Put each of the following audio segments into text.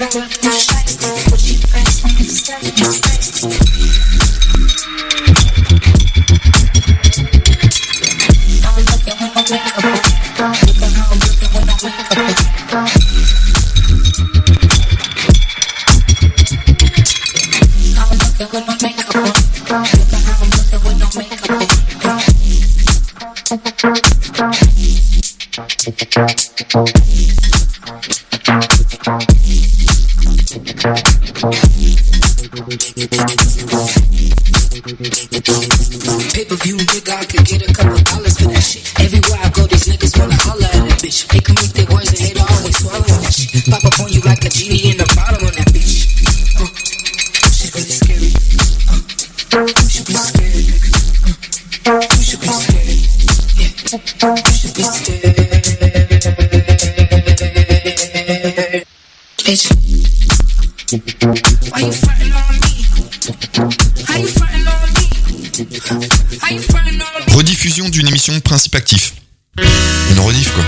Pay-per-view, nigga, I could get a couple dollars for that shit. Everywhere I go, these niggas wanna holler at a bitch. They can make their words and hate always swallowing that shit. Pop up on you like a genie in the bottle on that bitch. She's really scary. You should be scared, nigga. You should be scared. Yeah, you should be scared. Bitch, why you frontin' on me? How you frontin' on me? How you frontin' on me? Rediffusion d'une émission Principe Actif. Une rediff, quoi.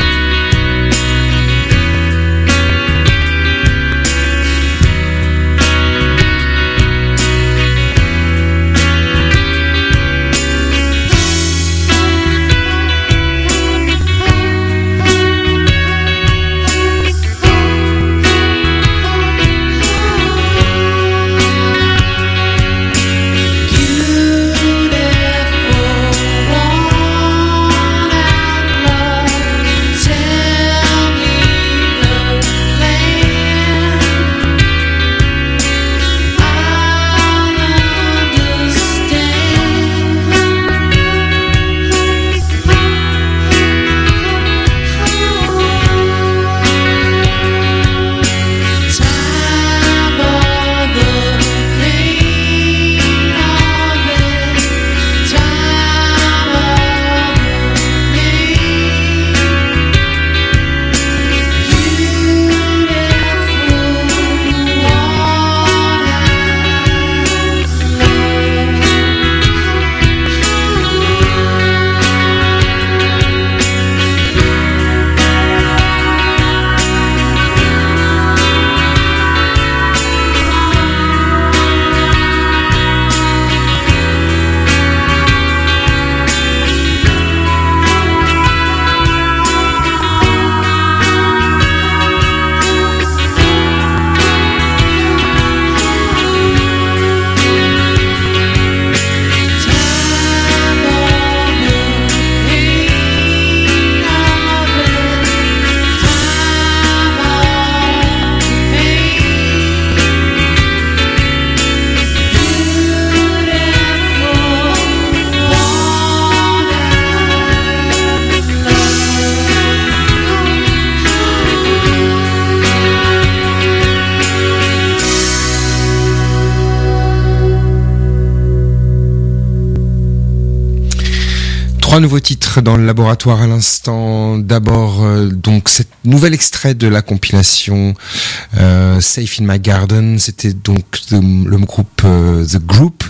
Trois nouveaux titres dans le laboratoire à l'instant. D'abord, donc, cet nouvel extrait de la compilation Safe in My Garden. C'était donc le groupe The Group,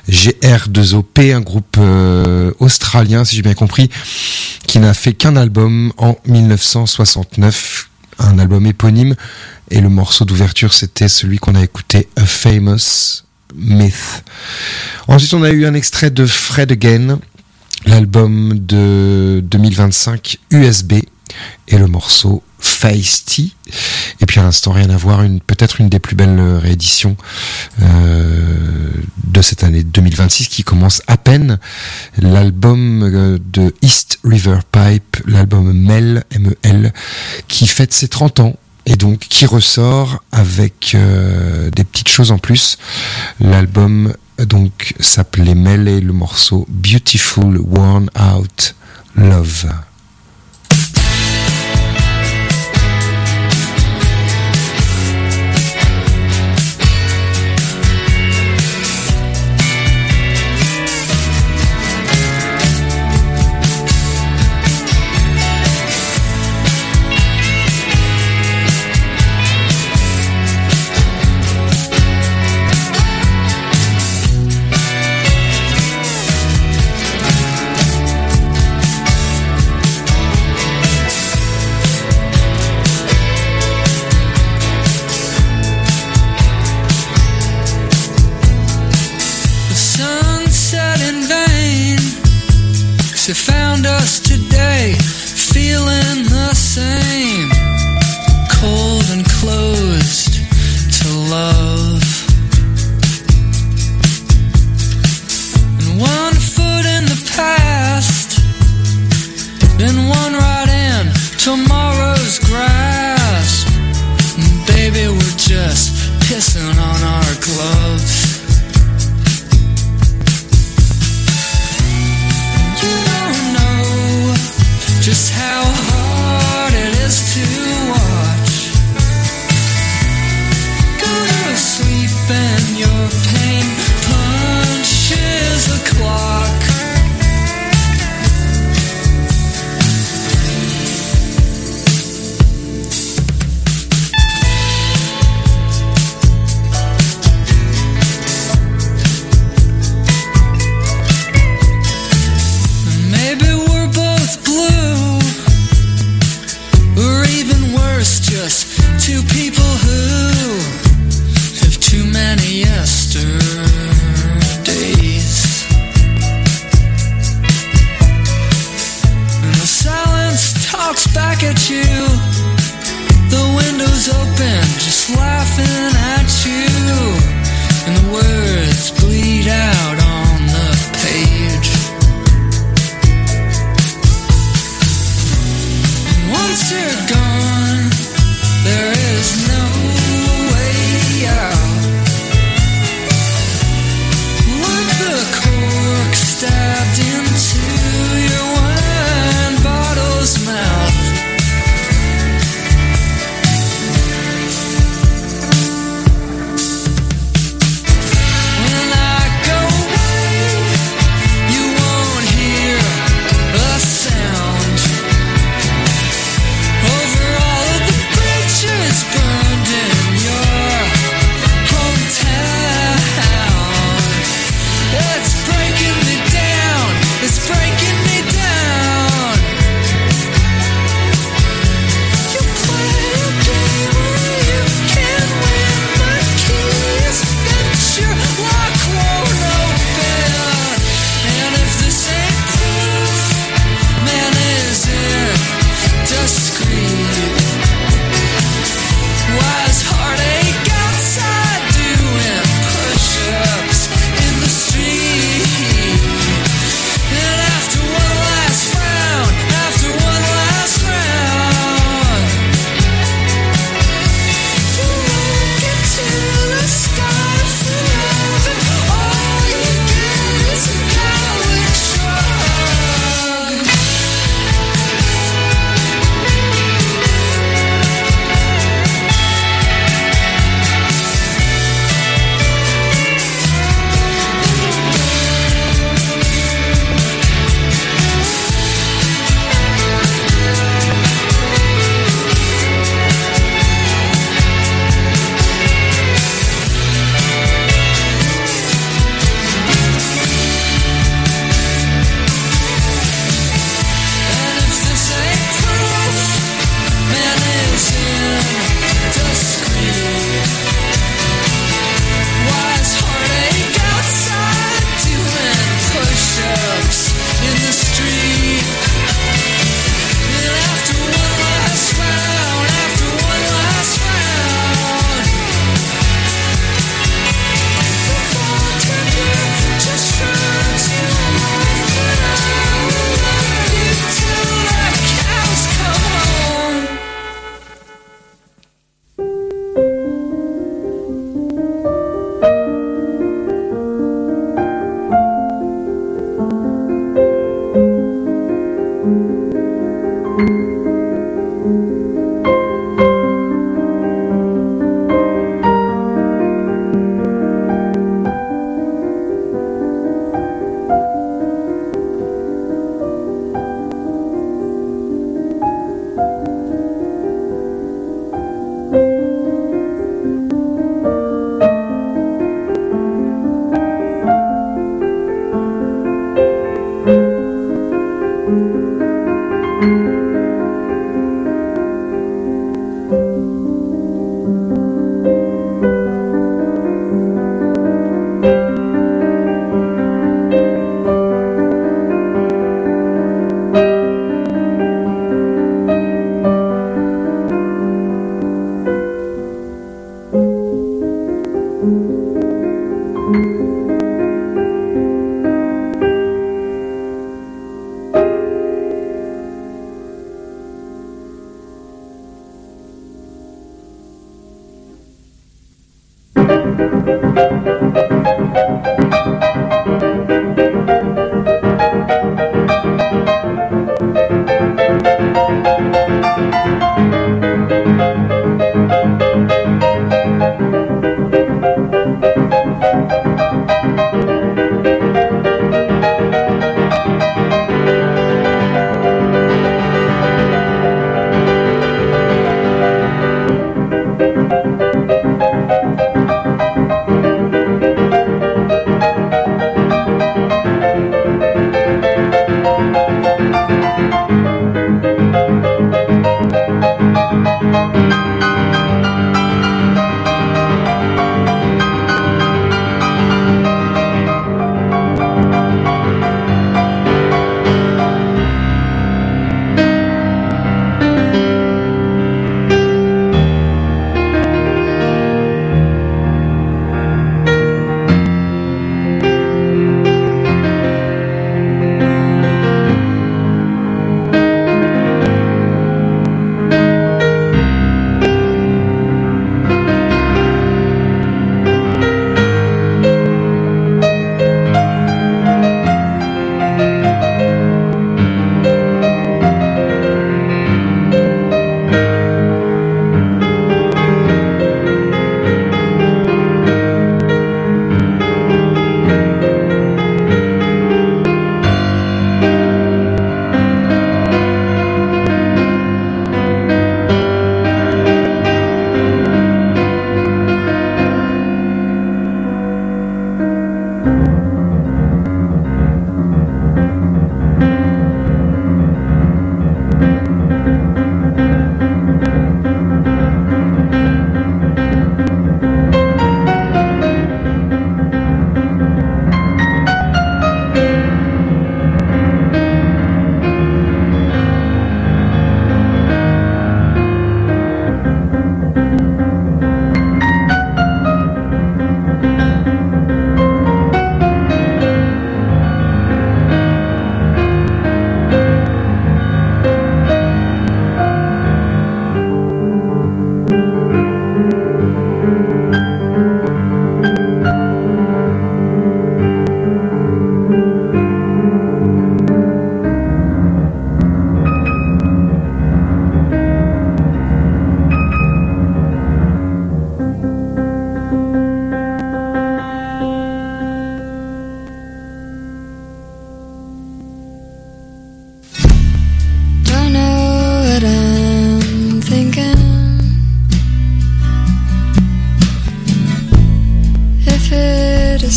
GR2OP, un groupe australien, si j'ai bien compris, qui n'a fait qu'un album en 1969, un album éponyme. Et le morceau d'ouverture, c'était celui qu'on a écouté, A Famous Myth. Ensuite, on a eu un extrait de Fred Again, l'album de 2025 USB, et le morceau Feisty. Et puis à l'instant, rien à voir, peut-être une des plus belles rééditions de cette année 2026 qui commence à peine, l'album de East River Pipe, l'album MEL, M-E-L, qui fête ses 30 ans. Et donc qui ressort avec des petites choses en plus. L'album donc s'appelait MEL et le morceau Beautiful Worn Out Love. to people who have too many yesterdays. And the silence talks back at you. The window's open, just laughing at you. And the words bleed out on the page. And once you're gone, there is no way out. Like the cork stabbed into your wine bottle's mouth.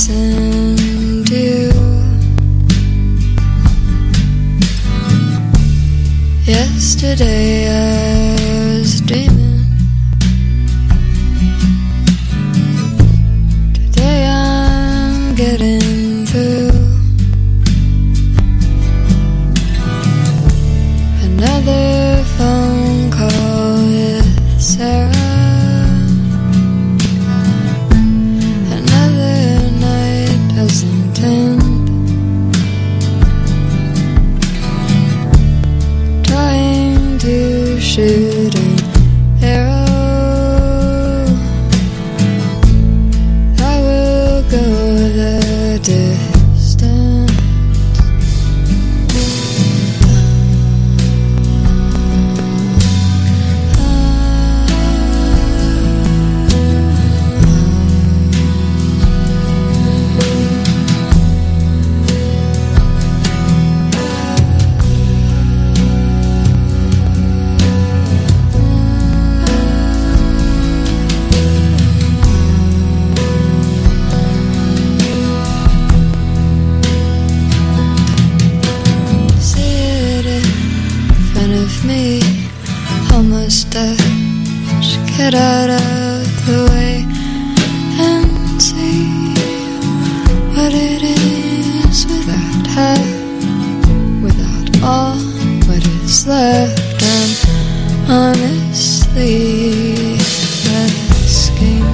listen to you. Yesterday I was dreaming. Today I'm getting through. Another phone call with Sarah. Another night doesn't end. Trying to shoot an arrow. I will go the distance. Me, almost get out of the way and see what it is without her, without all what is left. I'm honestly asking.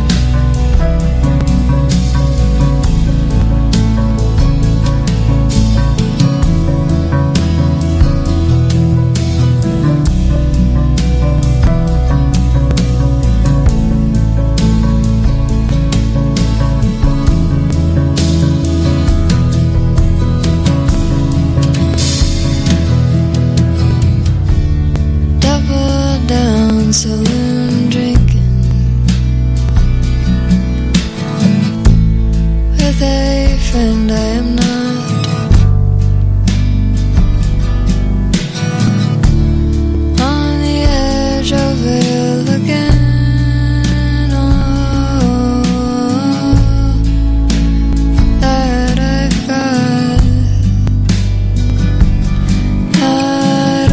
Saloon drinking with a friend I am not. On the edge overlooking all that I've got. Not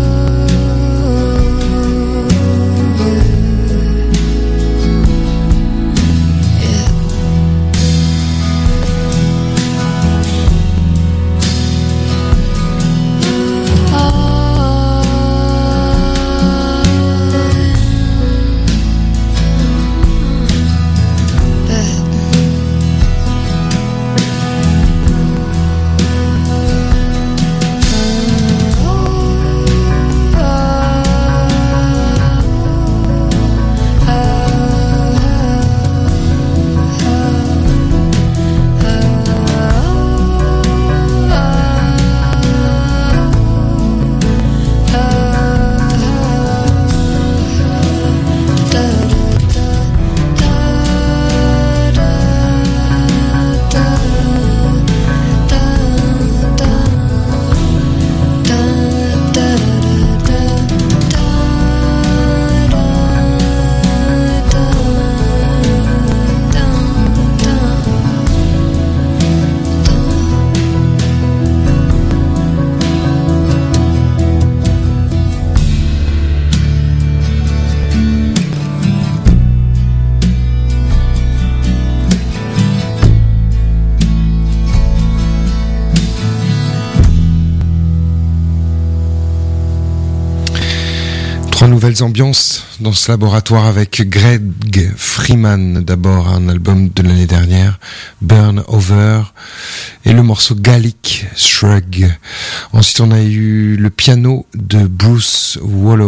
nouvelles ambiances dans ce laboratoire avec Greg Freeman, d'abord un album de l'année dernière, Burn Over, et le morceau Gallic Shrug. Ensuite on a eu le piano de Bruce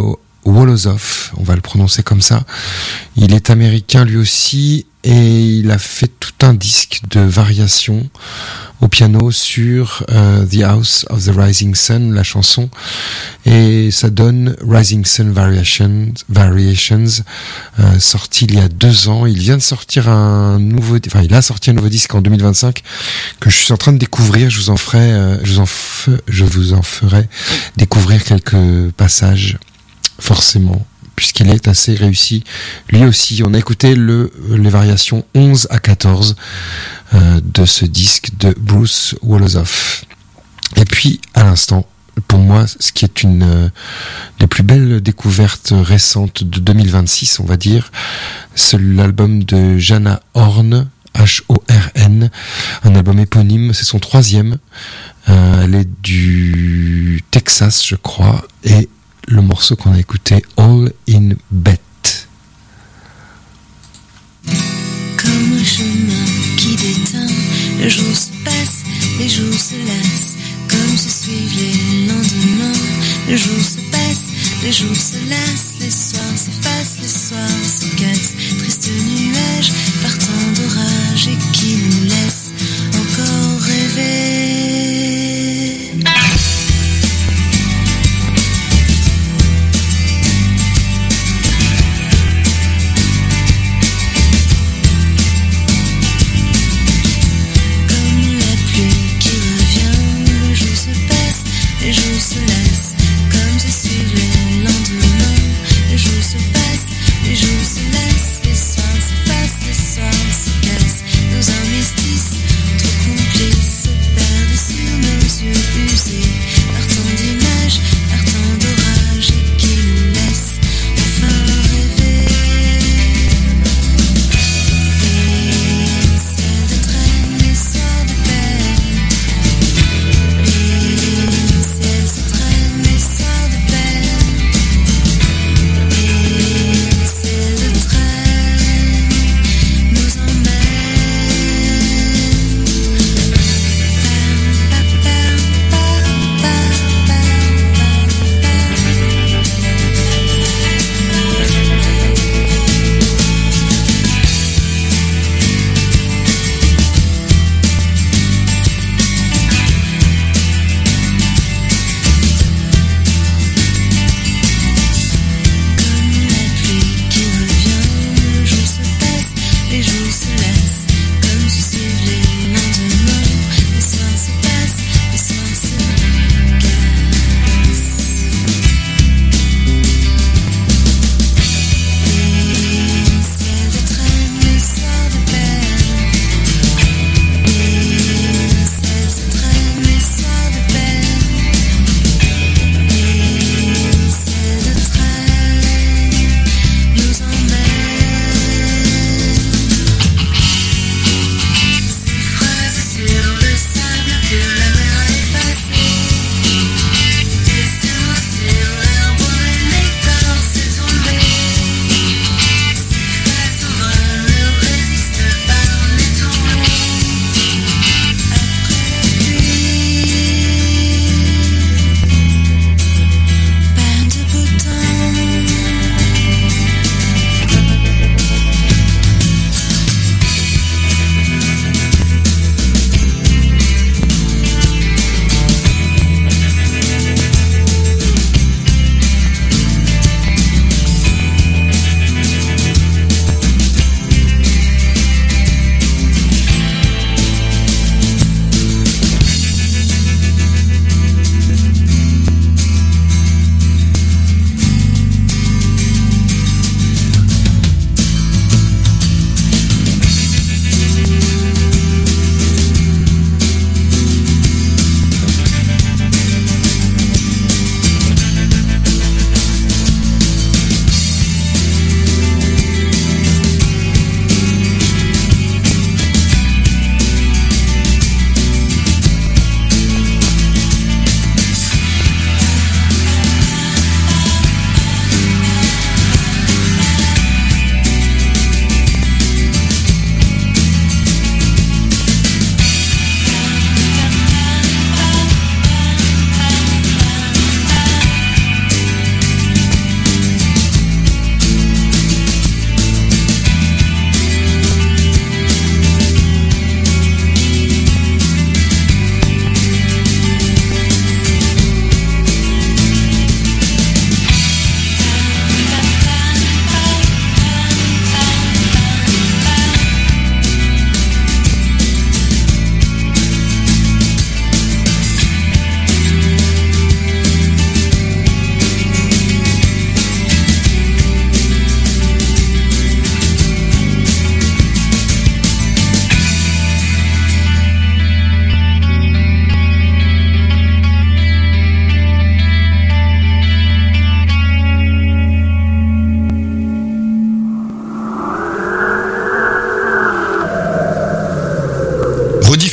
Wolozoff, on va le prononcer comme ça. Il est américain lui aussi et il a fait tout un disque de variations au piano sur The House of the Rising Sun, la chanson, et ça donne Rising Sun Variations, sorti il y a 2 ans. Il vient de sortir il a sorti un nouveau disque en 2025 que je suis en train de découvrir. Je vous en ferai découvrir quelques passages, forcément, puisqu'il est assez réussi lui aussi. On a écouté les variations 11 à 14 de ce disque de Bruce Wolozoff. Et puis, à l'instant, pour moi, ce qui est une des plus belles découvertes récentes de 2026, on va dire, c'est l'album de Jana Horn, H-O-R-N, un album éponyme, c'est son 3e. Elle est du Texas, je crois, et le morceau qu'on a écouté, All in Bet. Comme un chemin qui déteint, le jour se passe, les jours se lassent, comme se suivent les lendemains. Le jour se passe, les jours se lassent, les soirs s'effacent, les soirs se cassent. Triste nuage partant d'orage et qui nous laisse encore rêver. Les jours se lassent, comme se suivent les lendemains. Les jours se passent, les jours se lassent, les soirs se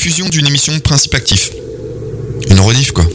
rediffusion d'une émission Principe Actif. Une rediff, quoi.